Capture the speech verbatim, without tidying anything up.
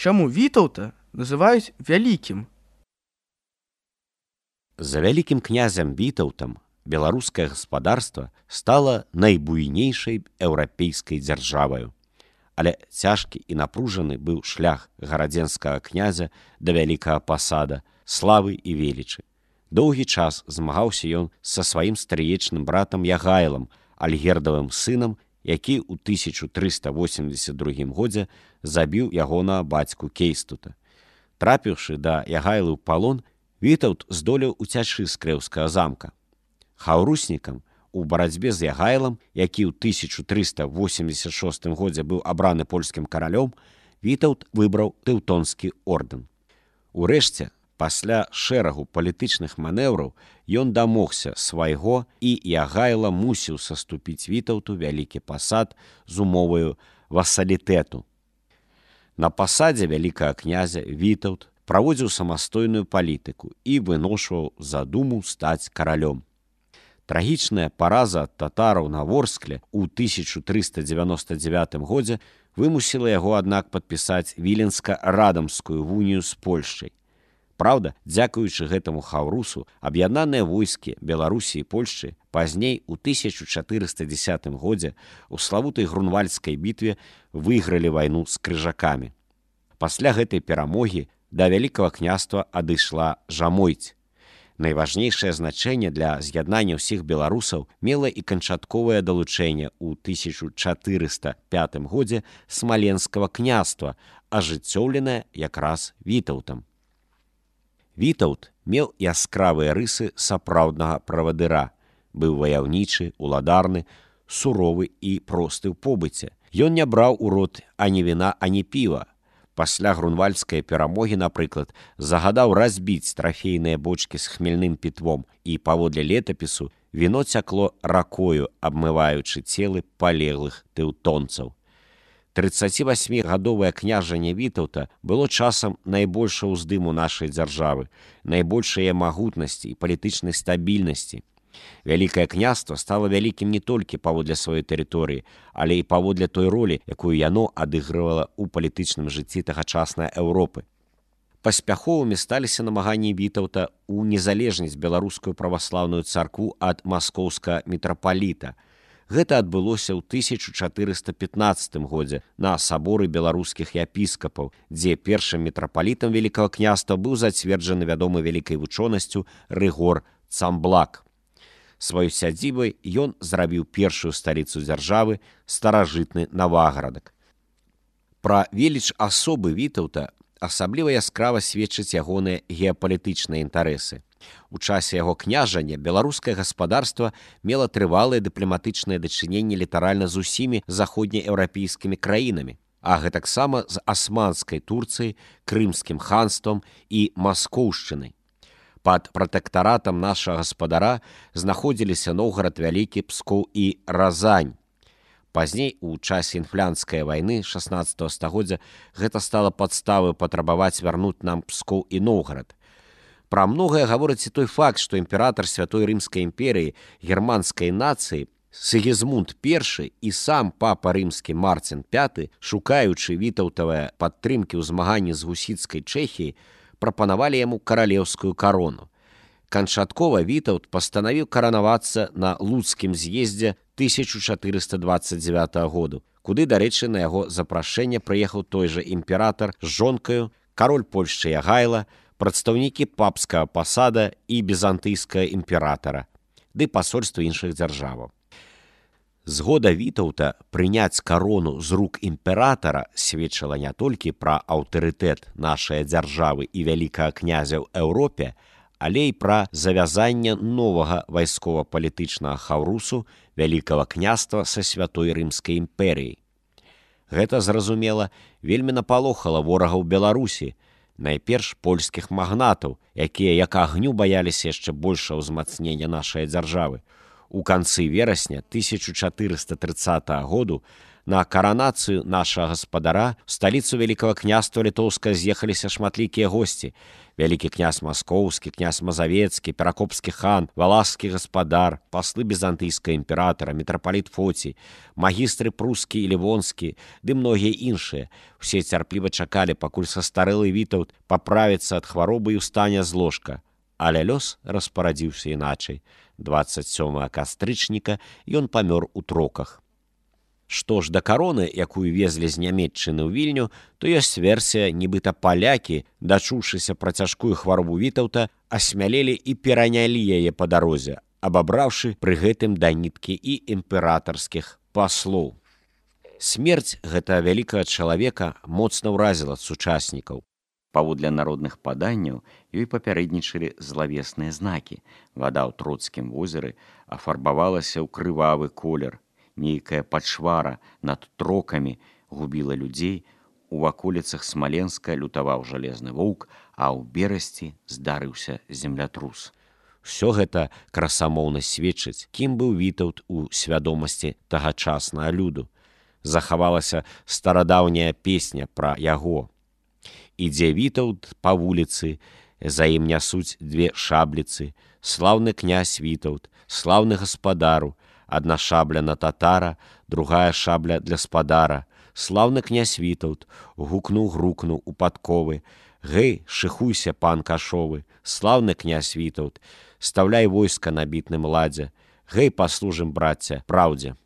Чаму Вітаўта называюць вялікім? За вялікім князем Вітаўтам беларускае гаспадарства стала найбуйнейшай еўрапейскай дзяржаваю. Але цяжкі і напружаны быў шлях гарадзенскага князя да вялікага пасада, славы і велічы. Доўгі час змагаўся ён са сваім стрыечным братам Ягайлам, альгердавым сынам, які ў тысяча трыста восемдзесят другім годзе забіў ягонага бацьку Кейстута. Трапіўшы да Ягайлы ў палон, Вітаўт здолеў уцячы з крэўскага замка. Хаўруснікам у барацьбе з Ягайлам, які ў тысяча трыста восемдзесят шостым годзе быў абраны польскім каралём, Вітаўт выбраў тэўтонскі ордэн. Урэшце, пасля шэрагу палітычных манеўраў, ён дамогся свайго, і Ягайла мусіў саступіць Вітаўту вялікі пасад з умоваю васалітэту. На пасадзе вялікага князя Вітаўт праводзіў самастойную палітыку і выношваў задуму стаць каралём. Трагічная параза татараў на Ворскле ў тысяча трыста дзевяноста дзевятым годзе вымусіла яго, аднак, падпісаць Віленска-Радамскую унію з Польшчай. Праўда, дзякуючы гэтаму Хаўрусу, аб'яднаныя войскі Беларусі і Польшчы пазней у тысяча чатырыста дзесятым годзе ў славутай Грунвальдскай бітве выйгралі вайну з крыжакамі. Пасля гэтай перамогі да вялікага княства адышла Жамойць. Найважнейшае значэнне для з'яднання ўсіх беларусаў мела і канчатковае далучэнне ў тысяча чатырыста пятым годзе смаленскага княства, ажыццёўленае якраз Вітаўтам. Вітаўт меў яскравыя рысы сапраўднага правадыра, быў ваяўнічы, уладарны, суровы і просты ў побыце. Ён не браў у рот ані віна, ані піва. Пасля грунвальдскай перамогі, напрыклад, загадаў разбіць трафейныя бочкі з хмельным пітвом, і паводле летапісу віно цякло ракою, абмываючы целы палеглых тэўтонцаў. трыццацівасьмігадовае княжанне Вітаўта было часам найбольшага ўздыму нашай дзяржавы, найбольшай магутнасці і палітычнай стабільнасці. Вялікае княства стала вялікім не толькі паводле сваёй тэрыторыі, але і паводле той ролі, якую яно адыгрывала ў палітычным жыцці тагачаснай Еўропы. Паспяховымі сталіся намаганні Вітаўта ў незалежніць беларускую праваслаўную царкву ад маскоўскага мітрапаліта. Гэта адбылося ў тысяча чатырыста пятнаццатым годзе на саборы беларускіх епіскапаў, дзе першым мітрапалітам вялікага княства быў зацверджаны вядомы вялікай вучонасцю Рыгор Цамблак. Сваёй сядзібай ён зрабіў першую сталіцу дзяржавы, старажытны Наваградак. Пра веліч асобы Вітаўта асабліва яскрава сведчаць ягоныя геапалітычныя інтарэсы. У часе яго княжання беларускае гаспадарства мела трывалыя дыпламатычныя дачыненні літаральна з усімі заходнееўрапейскімі краінамі, а гэтаксама з асманскай Турцыяй, крымскім ханствам і маскоўшчынай. Пад пратэктаратам нашага гаспадара знаходзіліся Новгарад Вялікі, Пскоў і Разань. Пазней, у часе інфлянскай вайны шаснаццатага стагоддзя, гэта стала падставай патрабаваць вярнуць нам Пскоў і Новгарад. Пра многае гаворыць і той факт, што імператар Святой Рымскай імперыі германскай нацыі Сігізмунд першы і сам папа рымскі Марцін пяты, шукаючы вітаўтавыя падтрымкі ў змаганні з гусіцкай Чэхіяй, прапанавалі яму каралеўскую карону. Канчаткова Вітаўт пастанавіў каранавацца на Луцкім з'ездзе тысяча чатырыста дваццаць дзевятага году, куды, дарэчы, на яго запрашэнне прыехаў той жа імператар з жонкаю, кароль Польшчы Ягайла, прадстаўнікі папскага пасада і бізантыйскага імператара, ды пасольства іншых дзяржаваў. Згода Вітаўта прыняць карону з рук імператара сведчыла не толькі пра аўтарытэт нашай дзяржавы і вялікага князя ў Еўропе, але і пра завязанне новага вайскова-палітычнага хаўрусу вялікага княства са Святой Рымскай імперыяй. Гэта, зразумела, вельмі напалохала ворагаў Беларусі, найперш польскіх магнатаў, якія як агню баяліся яшчэ большага ўзмацнення нашай дзяржавы. У канцы верасня тысяча чатырыста трыццатага году на каранацыю нашага гаспадара в сталіцу вялікага княства літоўска з'ехаліся шматлікія госці. Вялікі князь маскоўскі, князь мазавецкі, перакопскі хан, валашскі гаспадар, паслы візантыйскага імператара, мітрапаліт Фоцій, магістры прускі і ливонскі, ды многія іншыя. Усе цярпліва чакалі, пакуль састарэлы Вітаўт паправіцца ад хваробы і ўстане з ложка. Але лёс распарадзіўся іначай. дваццаць сёмага кастрычніка ён памёр у Троках. Што ж да кароны, якую везлі з Нямецчыны ў Вільню, то ёсць версія, нібыта палякі, дачуўшыся пра цяжкую хваробу Вітаўта, асмялелі і перанялі яе па дарозе, абабраўшы пры гэтым да ніткі і імператарскіх паслоў. Смерць гэтага вялікага чалавека моцна ўразіла сучаснікаў. Паводле народных паданняў ёй папярэднічалі злавесныя знакі. Вада ў Троцкім возеры афарбавалася ў крывавы колер. Нейкая пачвара над Трокамі губіла людзей, у ваколіцах Смаленска лютаваў жалезны воўк, а ў Берасці здарыўся землятрус. Усё гэта красамоўна сведчыць, кім быў Вітаўт у свядомасці тагачаснага люду. Захавалася старадаўняя песня пра яго. Ідзе Вітаўт па вуліцы, за ім нясуць две шабліцы. Слаўны князь Вітаўт, слаўны гаспадару, адна шабля на татара, другая шабля для спадара. Слаўны князь Вітаўт, гукнуў-грукнуў у падковы. Гэй, шыхуйся, пан кашовы, слаўны князь Вітаўт, стаўляй войска на бітным ладзе. Гэй, паслужым, брацця, праўдзе.